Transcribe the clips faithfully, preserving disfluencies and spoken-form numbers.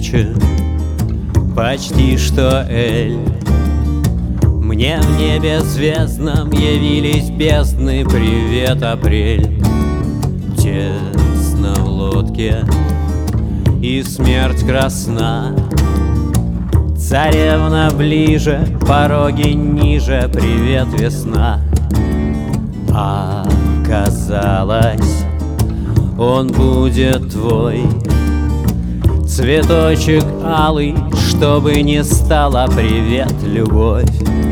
марьяче, почти что эль. Мне в небе звездном явились бездны. Привет, апрель. Тесно в лодке, и смерть красна. Царевна ближе, пороги ниже. Привет, весна. Оказалось, он будет твой. Цветочек алый, чтобы не стало. Привет, любовь.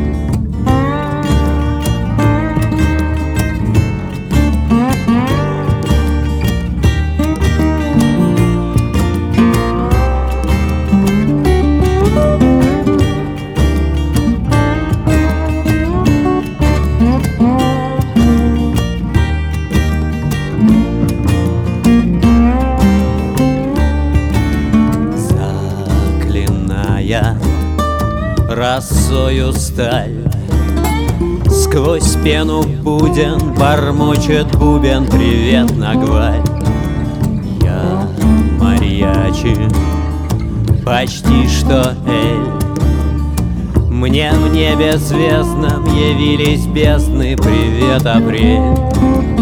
Росою сталь, сквозь пену буден бормочет бубен. Привет, нагваль. Я марьячи, почти что эль. Мне в небе звездном явились бездны. Привет, апрель.